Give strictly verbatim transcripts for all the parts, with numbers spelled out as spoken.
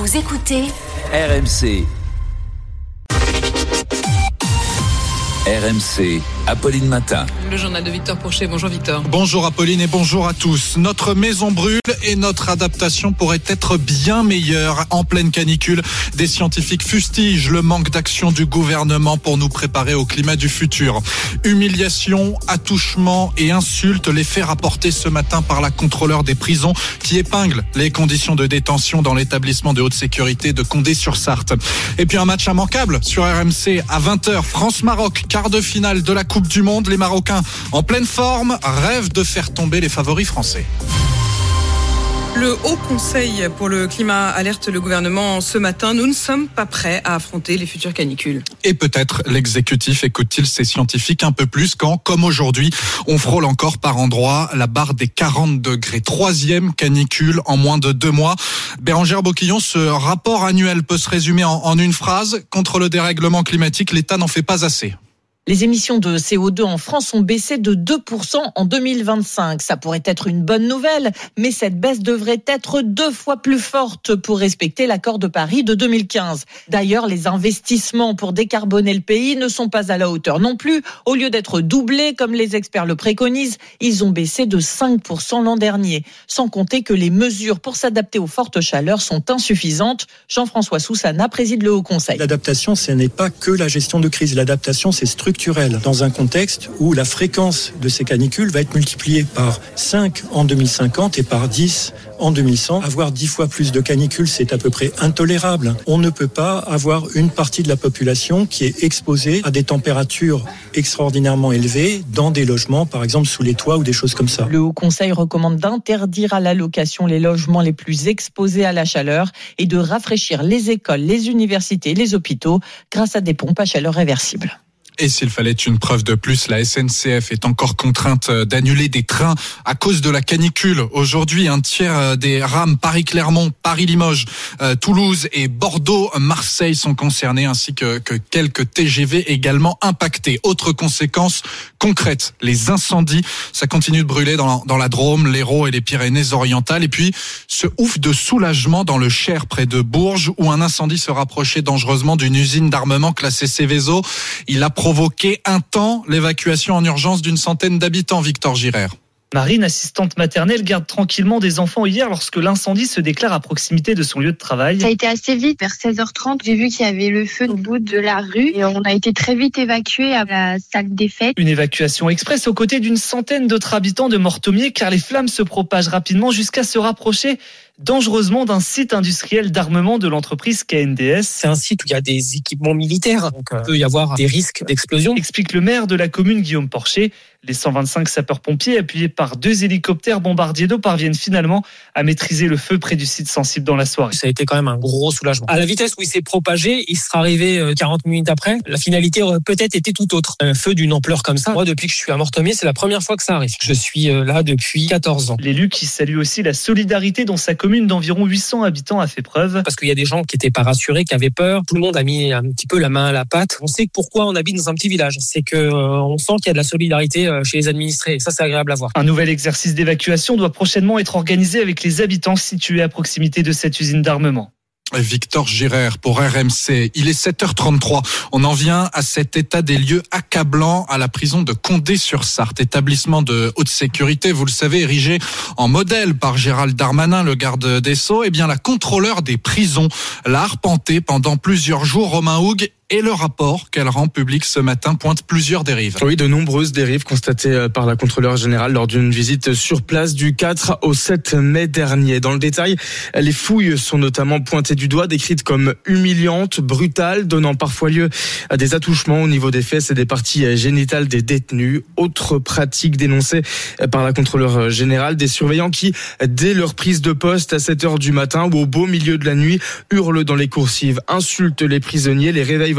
Vous écoutez R M C. R M C, Apolline Matin. Le journal de Victor Pourchet. Bonjour Victor. Bonjour Apolline et bonjour à tous. Notre maison brûle et notre adaptation pourrait être bien meilleure en pleine canicule. Des scientifiques fustigent le manque d'action du gouvernement pour nous préparer au climat du futur. Humiliation, attouchement et insultes, les faits rapportés ce matin par la contrôleur des prisons qui épingle les conditions de détention dans l'établissement de haute sécurité de Condé-sur-Sarthe. Et puis un match immanquable sur R M C à vingt heures. France-Maroc, quart de finale de la Coupe du Monde. Les Marocains en pleine forme rêvent de faire tomber les favoris français. Le Haut Conseil pour le climat alerte le gouvernement ce matin. Nous ne sommes pas prêts à affronter les futures canicules. Et peut-être l'exécutif écoute-t-il ces scientifiques un peu plus quand, comme aujourd'hui, on frôle encore par endroits la barre des quarante degrés. Troisième canicule en moins de deux mois. Bérangère Boquillon, ce rapport annuel peut se résumer en, en une phrase. Contre le dérèglement climatique, l'État n'en fait pas assez. Les émissions de C O deux en France ont baissé de deux pour cent en deux mille vingt-cinq. Ça pourrait être une bonne nouvelle, mais cette baisse devrait être deux fois plus forte pour respecter l'accord de Paris de deux mille quinze. D'ailleurs, les investissements pour décarboner le pays ne sont pas à la hauteur non plus. Au lieu d'être doublés, comme les experts le préconisent, ils ont baissé de cinq pour cent l'an dernier. Sans compter que les mesures pour s'adapter aux fortes chaleurs sont insuffisantes. Jean-François Soussana préside le Haut Conseil. L'adaptation, ce n'est pas que la gestion de crise. L'adaptation, c'est structurel. Dans un contexte où la fréquence de ces canicules va être multipliée par cinq en deux mille cinquante et par dix en deux mille cent. Avoir dix fois plus de canicules, c'est à peu près intolérable. On ne peut pas avoir une partie de la population qui est exposée à des températures extraordinairement élevées dans des logements, par exemple sous les toits ou des choses comme ça. Le Haut Conseil recommande d'interdire à la location les logements les plus exposés à la chaleur et de rafraîchir les écoles, les universités et les hôpitaux grâce à des pompes à chaleur réversibles. Et s'il fallait une preuve de plus, la S N C F est encore contrainte d'annuler des trains à cause de la canicule. Aujourd'hui, un tiers des rames Paris-Clermont, Paris-Limoges, euh, Toulouse et Bordeaux-Marseille sont concernés, ainsi que, que quelques T G V également impactés. Autre conséquence concrète, les incendies. Ça continue de brûler dans la, dans la Drôme, l'Hérault et les Pyrénées-Orientales. Et puis, ce ouf de soulagement dans le Cher, près de Bourges, où un incendie se rapprochait dangereusement d'une usine d'armement classée Céveso. Il a provoqué un temps l'évacuation en urgence d'une centaine d'habitants, Victor Girard. Marine, assistante maternelle, garde tranquillement des enfants hier lorsque l'incendie se déclare à proximité de son lieu de travail. Ça a été assez vite, vers seize heures trente. J'ai vu qu'il y avait le feu au bout de la rue et on a été très vite évacués à la salle des fêtes. Une évacuation express aux côtés d'une centaine d'autres habitants de Mortomier car les flammes se propagent rapidement jusqu'à se rapprocher dangereusement d'un site industriel d'armement de l'entreprise K N D S. C'est un site où il y a des équipements militaires, donc il peut y avoir des risques d'explosion. Explique le maire de la commune, Guillaume Porcher. Les cent vingt-cinq sapeurs-pompiers, appuyés par deux hélicoptères bombardiers d'eau, parviennent finalement à maîtriser le feu près du site sensible dans la soirée. Ça a été quand même un gros soulagement. À la vitesse où il s'est propagé, il sera arrivé quarante minutes après. La finalité aurait peut-être été tout autre. Un feu d'une ampleur comme ça, moi depuis que je suis à Mortomier, c'est la première fois que ça arrive. Je suis là depuis quatorze ans. L'élu qui salue aussi la solidarité dont sa commune d'environ huit cents habitants a fait preuve. Parce qu'il y a des gens qui n'étaient pas rassurés, qui avaient peur. Tout le monde a mis un petit peu la main à la pâte. On sait pourquoi on habite dans un petit village. C'est que euh, on sent qu'il y a de la solidarité chez les administrés. Et ça, c'est agréable à voir. Un nouvel exercice d'évacuation doit prochainement être organisé avec les habitants situés à proximité de cette usine d'armement. Victor Girard pour R M C. Il est sept heures trente-trois. On en vient à cet état des lieux accablant à la prison de Condé-sur-Sarthe. Établissement de haute sécurité, vous le savez, érigé en modèle par Gérald Darmanin, le garde des Sceaux. Eh bien, la contrôleure des prisons l'a arpenté pendant plusieurs jours. Romain Hougue. Et le rapport qu'elle rend public ce matin pointe plusieurs dérives. Oui, de nombreuses dérives constatées par la contrôleure générale lors d'une visite sur place du quatre au sept mai dernier. Dans le détail, les fouilles sont notamment pointées du doigt, décrites comme humiliantes, brutales, donnant parfois lieu à des attouchements au niveau des fesses et des parties génitales des détenus. Autre pratique dénoncée par la contrôleure générale, des surveillants qui, dès leur prise de poste à sept heures du matin ou au beau milieu de la nuit, hurlent dans les coursives, insultent les prisonniers, les réveillent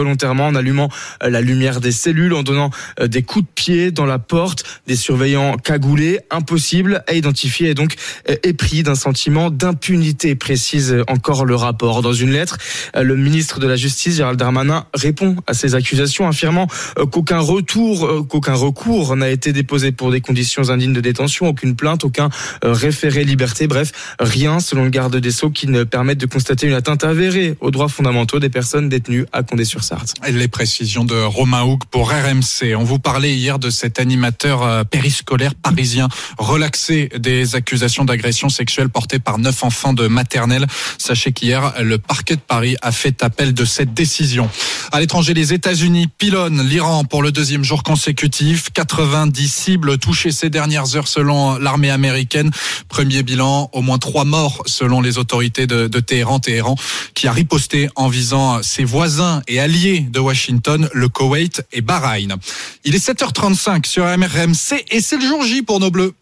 involontairement en allumant la lumière des cellules, en donnant des coups de pied dans la porte, des surveillants cagoulés, impossible à identifier et donc épris d'un sentiment d'impunité, précise encore le rapport. Dans une lettre, le ministre de la Justice, Gérald Darmanin, répond à ces accusations, affirmant qu'aucun retour, qu'aucun recours n'a été déposé pour des conditions indignes de détention, aucune plainte, aucun référé liberté, bref, rien selon le garde des Sceaux qui ne permette de constater une atteinte avérée aux droits fondamentaux des personnes détenues à Condé-sur-Sarthe. Les précisions de Romain Hougue pour R M C. On vous parlait hier de cet animateur périscolaire parisien relaxé des accusations d'agression sexuelle portées par neuf enfants de maternelle. Sachez qu'hier, le parquet de Paris a fait appel de cette décision. À l'étranger, les États-Unis pilonnent l'Iran pour le deuxième jour consécutif. quatre-vingt-dix cibles touchées ces dernières heures selon l'armée américaine. Premier bilan, au moins trois morts selon les autorités de, de Téhéran. Téhéran qui a riposté en visant ses voisins et alliés de Washington, le Koweït et Bahreïn. Il est sept heures trente-cinq sur R M C et c'est le jour J pour nos Bleus.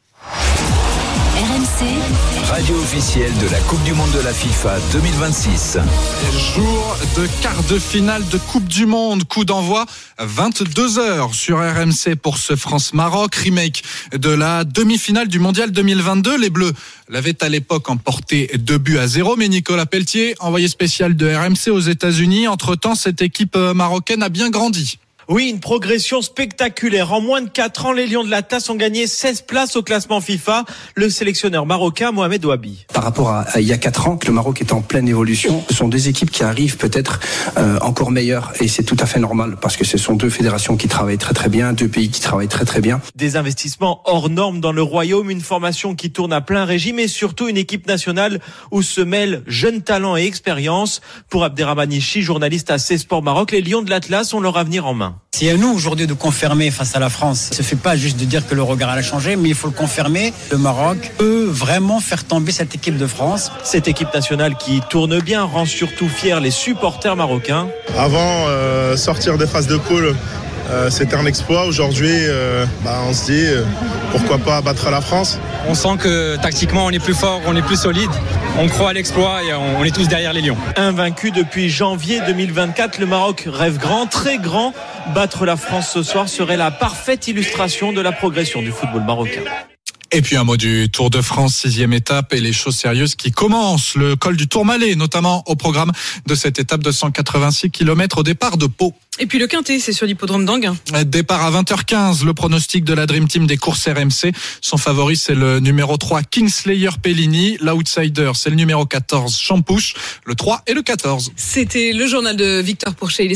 R M C, radio officielle de la Coupe du Monde de la FIFA deux mille vingt-six. Jour de quart de finale de Coupe du Monde. Coup d'envoi vingt-deux heures sur R M C pour ce France-Maroc. Remake de la demi-finale du Mondial deux mille vingt-deux. Les Bleus l'avaient à l'époque emporté deux buts à zéro. Mais Nicolas Pelletier, envoyé spécial de R M C aux États-Unis. Entre-temps, cette équipe marocaine a bien grandi. Oui, une progression spectaculaire. En moins de quatre ans, les Lions de l'Atlas ont gagné seize places au classement FIFA. Le sélectionneur marocain Mohamed Ouabi. Par rapport à, à il y a quatre ans, le Maroc est en pleine évolution. Ce sont deux équipes qui arrivent peut-être euh, encore meilleures et c'est tout à fait normal parce que ce sont deux fédérations qui travaillent très très bien, deux pays qui travaillent très très bien. Des investissements hors normes dans le royaume, une formation qui tourne à plein régime et surtout une équipe nationale où se mêlent jeunes talents et expérience. Pour Abderrahmane Ichi, journaliste à C Sport Maroc, les Lions de l'Atlas ont leur avenir en main. C'est à nous aujourd'hui de confirmer face à la France. Il ne suffit pas juste de dire que le regard a changé, mais il faut le confirmer. Le Maroc peut vraiment faire tomber cette équipe de France. Cette équipe nationale qui tourne bien rend surtout fiers les supporters marocains. Avant, euh, sortir des phases de poule, euh, c'était un exploit. Aujourd'hui, euh, bah, on se dit euh, pourquoi pas battre la France. On sent que tactiquement on est plus fort, on est plus solide. On croit à l'exploit et on est tous derrière les Lions. Invaincu depuis janvier deux mille vingt-quatre, le Maroc rêve grand, très grand. Battre la France ce soir serait la parfaite illustration de la progression du football marocain. Et puis un mot du Tour de France, sixième étape et les choses sérieuses qui commencent. Le col du Tourmalet, notamment au programme de cette étape de cent quatre-vingt-six kilomètres au départ de Pau. Et puis le Quintet, c'est sur l'hippodrome d'Anguin. Départ à vingt heures quinze, le pronostic de la Dream Team des courses R M C. Son favori, c'est le numéro trois, Kingslayer Pellini. L'outsider, c'est le numéro quatorze, Champouche. Le trois et le quatorze. C'était le journal de Victor Pourchet.